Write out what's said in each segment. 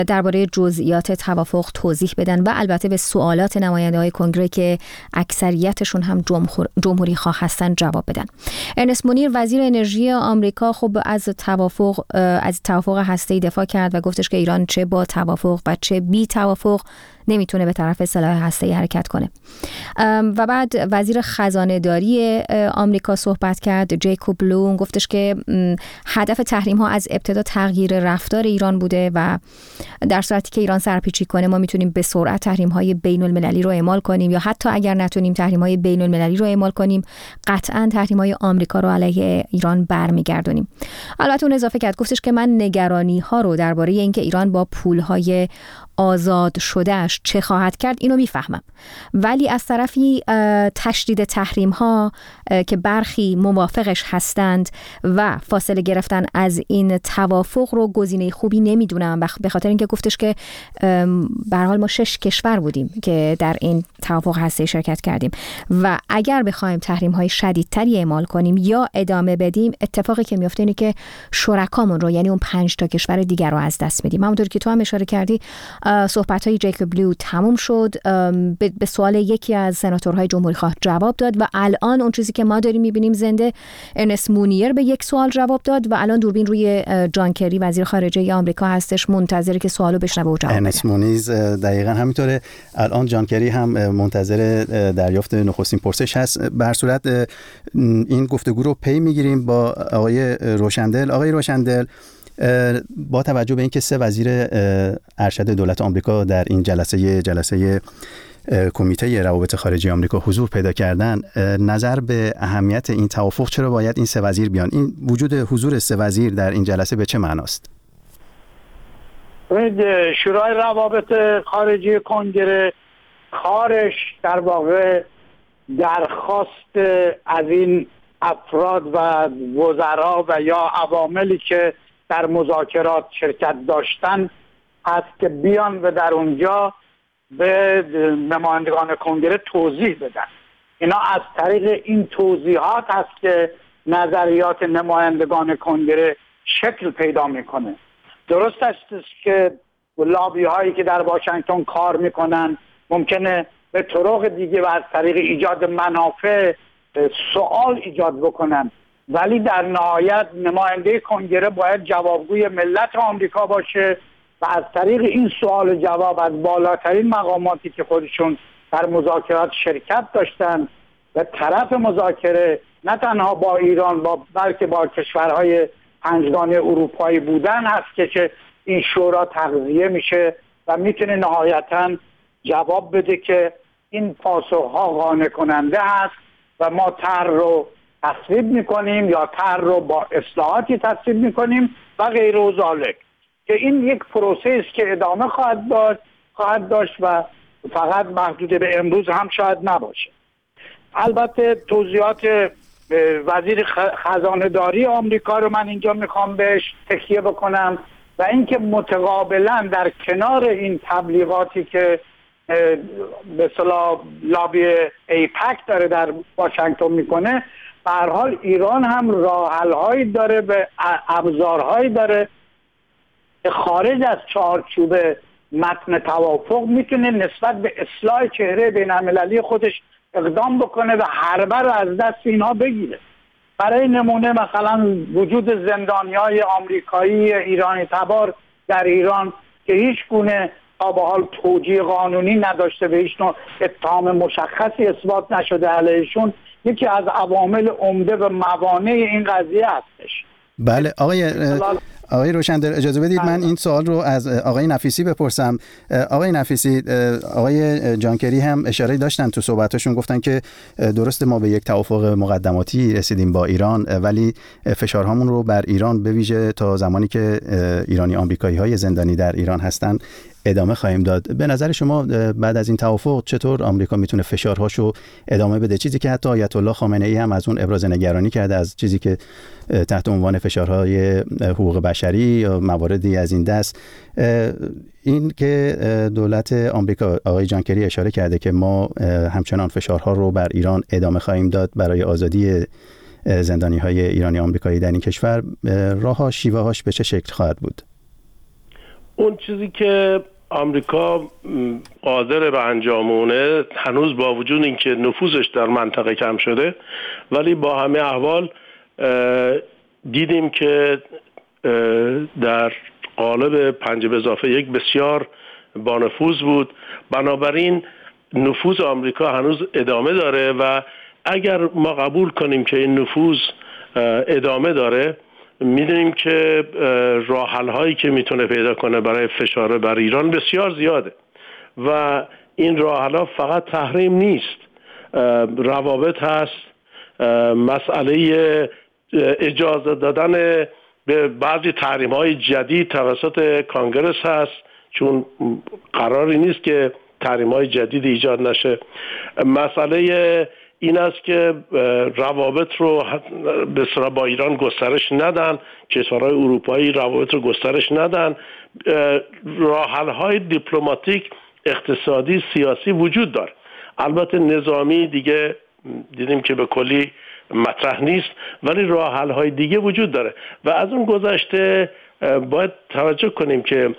درباره جزئیات توافق توضیح بدن و البته به سوالات نماینده‌های کنگره که اکثریتشون هم جمهوری خواه هستن جواب بدن. ارنست مونیر وزیر انرژی آمریکا خب از توافق هسته‌ای دفاع کرد و گفتش که ایران چه با توافق و چه بی توافق نمیتونه به طرف سلاح هسته‌ای حرکت کنه. و بعد وزیر خزانه داری آمریکا صحبت کرد، جیکوب بلو، گفتش که هدف تحریم ها از ابتدا تغییر رفتار ایران بوده و در صورتی که ایران سرپیچی کنه ما میتونیم به سرعت تحریم های بین المللی رو اعمال کنیم، یا حتی اگر نتونیم تحریم های بین المللی رو اعمال کنیم قطعا تحریم های آمریکا رو علیه ایران برمیگردونیم. البته اون اضافه کرد، گفتش که من نگرانی ها رو درباره اینکه ایران با پول های آزاد شدهش چه خواهد کرد اینو میفهمم، ولی از طرفی تشدید تحریم ها که برخی موافقش هستند و فاصله گرفتن از این توافق رو گزینه خوبی نمیدونم، به خاطر اینکه گفتش که به هر حال ما 6 کشور بودیم که در این توافق هسته‌ای شرکت کردیم و اگر بخوایم تحریم های شدیدتری اعمال کنیم یا ادامه بدیم، اتفاقی که میفته اینه که شرکامون رو، یعنی اون 5 تا کشور دیگر رو از دست میدیم. همونطور که تو هم اشاره کردی صحبت‌های جیکوب بلو تموم شد، به سوال یکی از سناتورهای جمهوری خواه جواب داد و الان اون چیزی که ما داریم می‌بینیم زنده، ارنست مونیر به یک سوال جواب داد و الان دوربین روی جان کری وزیر خارجه آمریکا هستش، منتظره که سوالو بشنوه و جواب بده. ارنست مونیر دقیقاً همینطوره. الان جان کری هم منتظر دریافت نخستین پرسش هست. به هر صورت این گفتگو رو پی می‌گیریم با آقای روشندل. آقای روشندل، با توجه به اینکه 3 وزیر ارشد دولت آمریکا در این جلسه کمیته روابط خارجه آمریکا حضور پیدا کردن، نظر به اهمیت این توافق، چرا باید این 3 وزیر بیان؟ این وجود حضور 3 وزیر در این جلسه به چه معناست؟ شورای روابط خارجه کنگره کارش در واقع درخواست از این افراد و وزرا و یا عواملی که در مذاکرات شرکت داشتن هست که بیان و در اونجا به نمایندگان کنگره توضیح بدن. اینا از طریق این توضیحات هست که نظریات نمایندگان کنگره شکل پیدا میکنه. درست است که لابی هایی که در واشنگتن کار میکنن ممکنه به طرق دیگه و از طریق ایجاد منافع سوال ایجاد بکنن، ولی در نهایت نماینده کنگره باید جوابگوی ملت آمریکا باشه و از طریق این سوال جواب از بالاترین مقاماتی که خودشون در مذاکرات شرکت داشتن و طرف مذاکره نه تنها با ایران بلکه با کشورهای پنجگانه اروپایی بودن هست که این شورا تغذیه میشه و میتونه نهایتاً جواب بده که این پاسخها قانع کننده هست و ما طرح رو تصویب میکنیم یا طرح رو با اصلاحاتی تصویب میکنیم و غیر و ذالک، که این یک پروسه است که ادامه خواهد داشت و فقط محدود به امروز هم شاید نباشه. البته توضیحات وزیر خزانه داری آمریکا رو من اینجا میخوام بهش تکیه بکنم و اینکه متقابلا در کنار این تبلیغاتی که به اصطلاح لابی ایپک داره در واشنگتن میکنه، به هر حال ایران هم راه حل‌هایی داره و ابزارهایی داره که خارج از چارچوب متن توافق میتونه نسبت به اصلاح چهره بین‌المللی خودش اقدام بکنه و حربه رو از دست اینها بگیره. برای نمونه مثلا وجود زندانیای آمریکایی ایرانی تبار در ایران که هیچ گونه تا به حال توجیه قانونی نداشته و هیچ نوع اتهام مشخصی اثبات نشده علیهشون، یکی از عوامل عمده و موانع این قضیه هستش. بله آقای روشندل، اجازه بدید من این سوال رو از آقای نفیسی بپرسم. آقای نفیسی، آقای جان کری هم اشاره داشتن تو صحبتاشون، گفتن که درسته ما به یک توافق مقدماتی رسیدیم با ایران، ولی فشارهامون رو بر ایران به ویژه تا زمانی که ایرانی آمریکایی‌های زندانی در ایران هستن ادامه خواهیم داد. به نظر شما بعد از این توافق چطور آمریکا میتونه فشارهاشو ادامه بده؟ چیزی که حتی آیت الله خامنه‌ای هم از اون ابراز نگرانی کرده، از چیزی که تحت عنوان فشارهای حقوق بشری یا مواردی از این دست. این که دولت آمریکا، آقای جان کری اشاره کرده که ما همچنان فشارها رو بر ایران ادامه خواهیم داد برای آزادی زندانی‌های ایرانی آمریکایی در این کشور، راه‌ها شیوه‌هاش به چه شکل خواهد بود؟ اون چیزی که آمریکا قادر به انجامونه، هنوز با وجود اینکه نفوذش در منطقه کم شده، ولی با همه احوال دیدیم که در قالب 5+1 بسیار با نفوذ بود. بنابراین نفوذ آمریکا هنوز ادامه داره و اگر ما قبول کنیم که این نفوذ ادامه داره، میدونیم که راه حل هایی که میتونه پیدا کنه برای فشار بر ایران بسیار زیاده و این راه حل ها فقط تحریم نیست، روابط هست، مسئله اجازه دادن به بعضی تحریم های جدید توسط کانگرس هست، چون قراری نیست که تحریم های جدید ایجاد نشه. مسئله این است که روابط رو به اصطلاح با ایران گسترش ندن، کشورهای اروپایی روابط رو گسترش ندن. راه حل های دیپلماتیک، اقتصادی، سیاسی وجود داره. البته نظامی دیگه دیدیم که به کلی مطرح نیست، ولی راه حل های دیگه وجود داره و از اون گذشته باید توجه کنیم که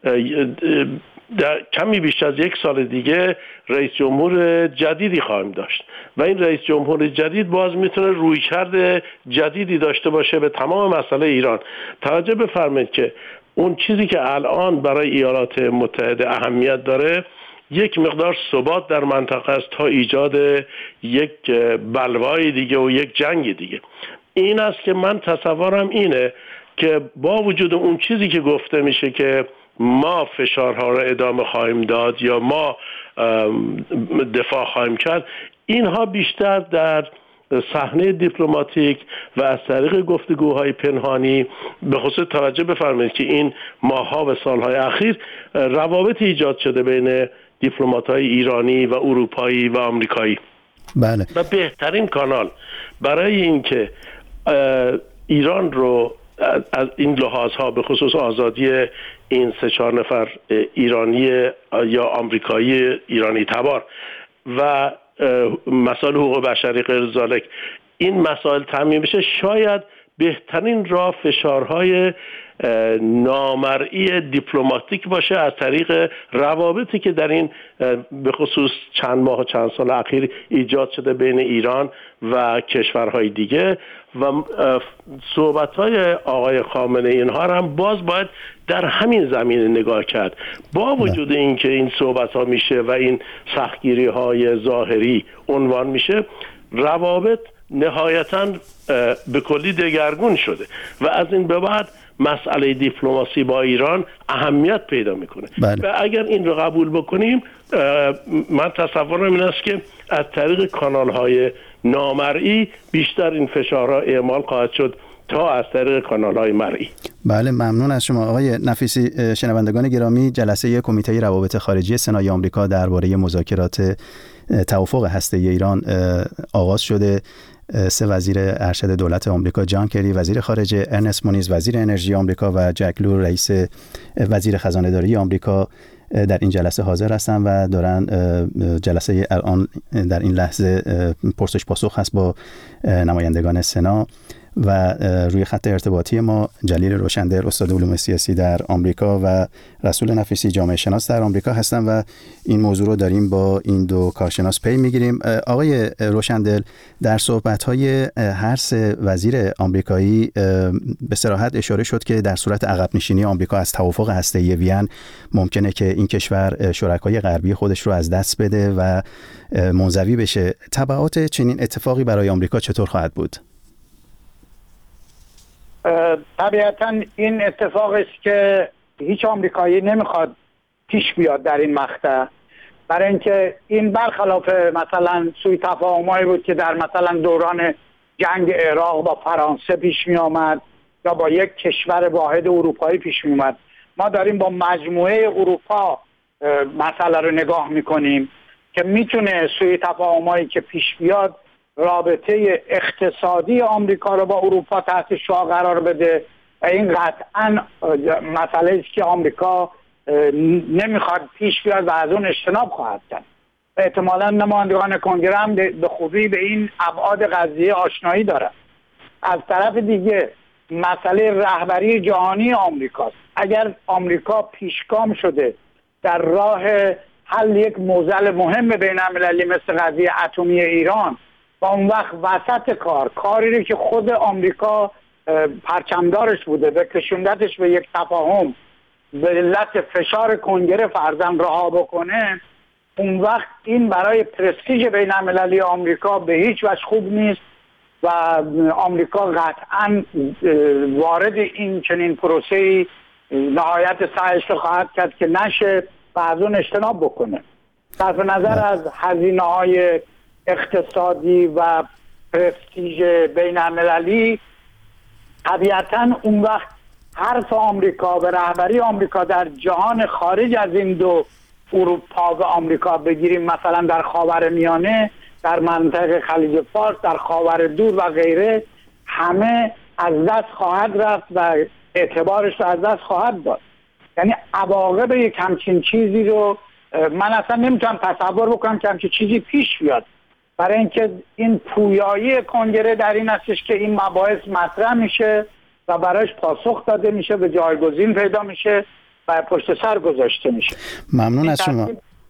در کمی بیشتر از 1 سال دیگه رئیس جمهور جدیدی خواهیم داشت و این رئیس جمهور جدید باز میتونه رویکرد جدیدی داشته باشه به تمام مسئله ایران. توجه بفرمایید که اون چیزی که الان برای ایالات متحده اهمیت داره یک مقدار ثبات در منطقه است تا ایجاد یک بلوای دیگه و یک جنگ دیگه. این است که من تصورم اینه که با وجود اون چیزی که گفته میشه که ما فشارها را ادامه خواهیم داد یا ما دفاع خواهیم کرد، اینها بیشتر در صحنه دیپلماتیک و از طریق گفتگوهای پنهانی، به خصوص توجه بفرمایید که این ماه‌ها و سال‌های اخیر روابط ایجاد شده بین دیپلمات‌های ایرانی و اروپایی و آمریکایی. بله. و بهترین کانال برای اینکه ایران رو از این لحاظها به خصوص آزادی این 3-4 نفر ایرانی یا آمریکایی ایرانی تبار و مسائل حقوق بشری غیر ذالک، این مسائل تامین بشه، شاید بهترین راه فشارهای نامرئی دیپلماتیک باشه از طریق روابطی که در این به خصوص چند ماه و چند سال اخیر ایجاد شده بین ایران و کشورهای دیگه و صحبت‌های آقای خامنه ای اینها هم باز باید در همین زمینه نگاه کرد. با وجود اینکه این صحبت‌ها میشه و این سختگیری‌های ظاهری عنوان میشه، روابط نهایتاً به کلی دگرگون شده و از این به بعد مسئله دیپلماسی با ایران اهمیت پیدا میکنه. و اگر این رو قبول بکنیم، من تصورم این است که از طریق کانال‌های نامرئی بیشتر این فشارها اعمال خواهد شد تا از طریق کانال‌های مرئی. بله، ممنون از شما آقای نفیسی. شنوندگان گرامی، جلسه کمیته روابط خارجی سنای آمریکا درباره مذاکرات توافق هسته‌ای ایران آغاز شده. 3 وزیر ارشد دولت آمریکا، جان کری وزیر خارجه، ارنست مونیز وزیر انرژی آمریکا و جک لو رئیس وزیر خزانه‌داری آمریکا در این جلسه حاضر هستن و دارن جلسه الان در این لحظه پرسش پاسخ هست با نمایندگان سنا و روی خط ارتباطی ما جلیل روشندر استاد علوم سیاسی در آمریکا و رسول نفیسی جامعه شناس در آمریکا هستن و این موضوع رو داریم با این دو کارشناس پی میگیریم. آقای روشندل، در صحبت‌های هر 3 وزیر آمریکایی به صراحت اشاره شد که در صورت عقب نشینی آمریکا از توافق هسته‌ای وین ممکنه که این کشور شرکای غربی خودش رو از دست بده و منزوی بشه. تبعات چنین اتفاقی برای آمریکا چطور خواهد بود؟ طبیعتا این اتفاقی است که هیچ آمریکایی نمیخواد پیش بیاد در این مقطع، برای اینکه این برخلاف مثلا سوء تفاهمایی بود که در مثلا دوران جنگ عراق با فرانسه پیش می آمد یا با یک کشور واحد اروپایی پیش می آمد. ما داریم با مجموعه اروپا مسئله رو نگاه میکنیم که میتونه سوء تفاهمایی که پیش بیاد رابطه اقتصادی آمریکا رو با اروپا تحت شعاع قرار بده و این قطعا مسئله است که آمریکا نمیخواد پیش بیاد و از اون اجتناب خواهد کرد. احتمالاً نمایندگان کنگره هم به خوبی به این ابعاد قضیه آشنایی دارند. از طرف دیگه مسئله رهبری جهانی آمریکاست اگر آمریکا پیشگام شده در راه حل یک معضل مهم بین المللی مثل قضیه اتمی ایران و اون وقت وسط کاری رو که خود آمریکا پرچمدارش بوده و کشوندتش به یک تفاهم به علت فشار کنگره فرضاً رها بکنه، اون وقت این برای پرستیژ بین المللی آمریکا به هیچ وجه خوب نیست و آمریکا قطعاً وارد این چنین پروسه‌ای نهایت سعیش رو خواهد کرد که نشه و از اون اجتناب بکنه. صرف نظر از هزینه‌های اقتصادی و پرستیژ بین المللی، طبیعتاً اون وقت حرف آمریکا و رهبری آمریکا در جهان خارج از این دو اروپا و آمریکا بگیریم، مثلا در خاورمیانه، در منطقه خلیج فارس، در خاور دور و غیره، همه از دست خواهد رفت و اعتبارش رو از دست خواهد داد. یعنی عواقب یک همچین چیزی رو من اصلا نمیتونم تصور بکنم که همچین چیزی پیش بیاد، برای اینکه این پویایی کنگره در این هستش که این مباحث مطرح میشه و برایش پاسخ داده میشه و جایگزین پیدا میشه و پشت سر گذاشته میشه. ممنون از شما.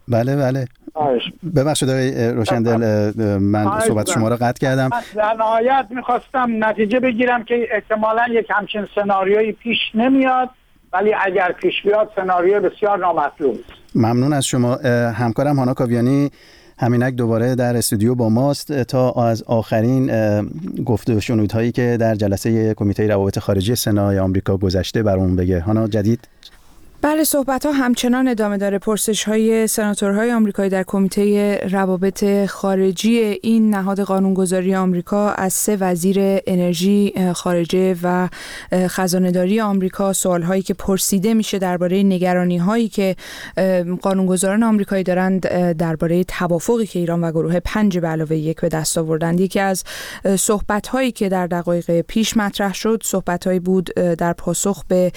بله ببخشید آقای روشندل، من صحبت شما را قطع کردم. در نهایت میخواستم نتیجه بگیرم که احتمالاً یک همچین سناریویی پیش نمیاد، ولی اگر پیش بیاد سناریوی بسیار نامطلوب است. ممنون از شما. همکارم هانا کاویانی همینک دوباره در استودیو با ماست تا از آخرین گفته و شنودهایی که در جلسه کمیته روابط خارجی سنای آمریکا گذشته برامون بگه. هانا جدید؟ بله، صحبت‌ها همچنان ادامه داره. پرسش‌های سناتورهای آمریکایی در کمیته روابط خارجی این نهاد قانونگذاری آمریکا از 3 وزیر انرژی، خارجه و خزانه‌داری آمریکا، سوال‌هایی که پرسیده میشه درباره نگرانی‌هایی که قانونگذاران آمریکایی دارند درباره توافقی که ایران و گروه 5+1 به دست آوردند. یکی از صحبت‌هایی که در دقایق پیش مطرح شد، صحبت‌هایی بود در پاسخ به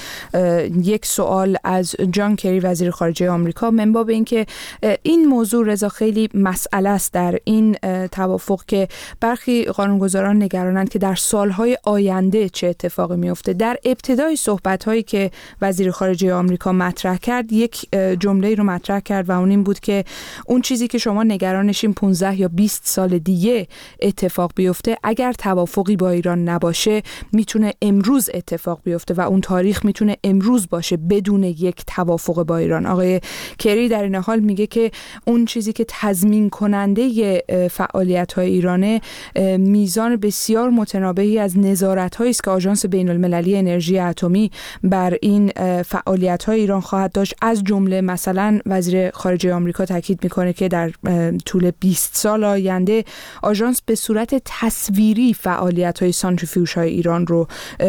یک سوال از جان کری وزیر خارجه آمریکا من باب اینکه این موضوع رضا خیلی مسئله است در این توافق که برخی قانونگذاران نگرانند که در سالهای آینده چه اتفاقی میفته. در ابتدای صحبت‌هایی که وزیر خارجه آمریکا مطرح کرد، یک جمله رو مطرح کرد و اون این بود که اون چیزی که شما نگرانشین 15 یا 20 سال دیگه اتفاق بیفته، اگر توافقی با ایران نباشه میتونه امروز اتفاق بیفته و اون تاریخ میتونه امروز باشه بدون یک توافق با ایران. آقای کری در این حال میگه که اون چیزی که تضمین کننده فعالیت‌های ایرانه میزان بسیار متنابهی از نظارت‌هایی است که آژانس بین‌المللی انرژی اتمی بر این فعالیت‌های ایران خواهد داشت. از جمله مثلا وزیر خارجه آمریکا تاکید میکنه که در طول 20 سال آینده آژانس به صورت تصویری فعالیت‌های سانتریفیوژهای ایران رو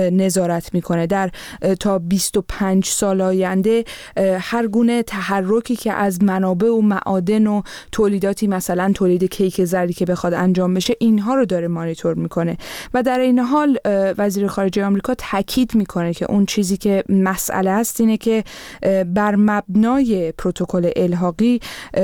نظارت میکنه. در تا 25 سال آینده هر گونه تحرکی که از منابع و معادن و تولیداتی، مثلا تولید کیک زردی که بخواد انجام بشه، اینها رو داره مانیتور میکنه. و در این حال وزیر خارجه آمریکا تاکید میکنه که اون چیزی که مسئله است اینه که بر مبنای پروتکل الحاقی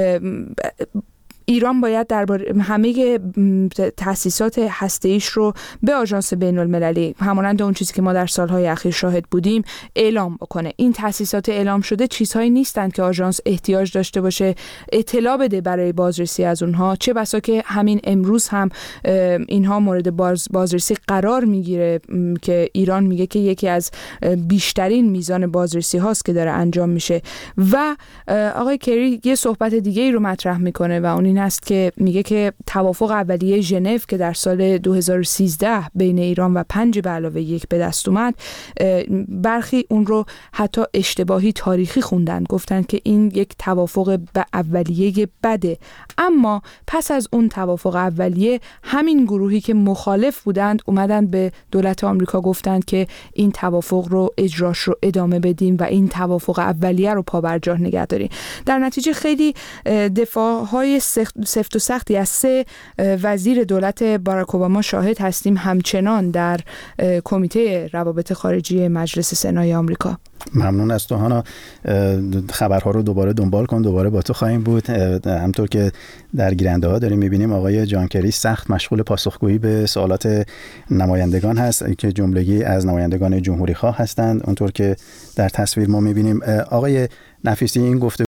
ایران باید درباره همه تأسیسات هسته‌ایش رو به آژانس بین‌المللی، همانند اون چیزی که ما در سالهای اخیر شاهد بودیم، اعلام بکنه. این تأسیسات اعلام شده چیزهایی نیستند که آژانس احتیاج داشته باشه اطلاع بده برای بازرسی از اونها، چه بسا که همین امروز هم اینها مورد بازرسی قرار میگیره که ایران میگه که یکی از بیشترین میزان بازرسی هاست که داره انجام میشه. و آقای کری یه صحبت دیگه ای رو مطرح میکنه و اون این است که میگه که توافق اولیه ژنو که در سال 2013 بین ایران و 5+1 به دست اومد، برخی اون رو حتی اشتباهی تاریخی خوندن، گفتن که این یک توافق اولیه بده. اما پس از اون توافق اولیه همین گروهی که مخالف بودند اومدن به دولت آمریکا گفتند که این توافق رو اجراش رو ادامه بدیم و این توافق اولیه رو پابرجا نگه داریم. در نتیجه خیلی دفاع‌های سفت و سختی از 3 وزیر دولت باراک اوباما شاهد هستیم همچنان در کمیته روابط خارجی مجلس سنای آمریکا. ممنون از تو هانا. خبرها رو دوباره دنبال کن، دوباره با تو خواهیم بود. همطور که در گیرنده ها داریم میبینیم آقای جان کری سخت مشغول پاسخگویی به سوالات نمایندگان هست که جملگی از نمایندگان جمهوری خواه هستند. اونطور که در تصویر ما میبینیم. آقای نفیسی، این گفته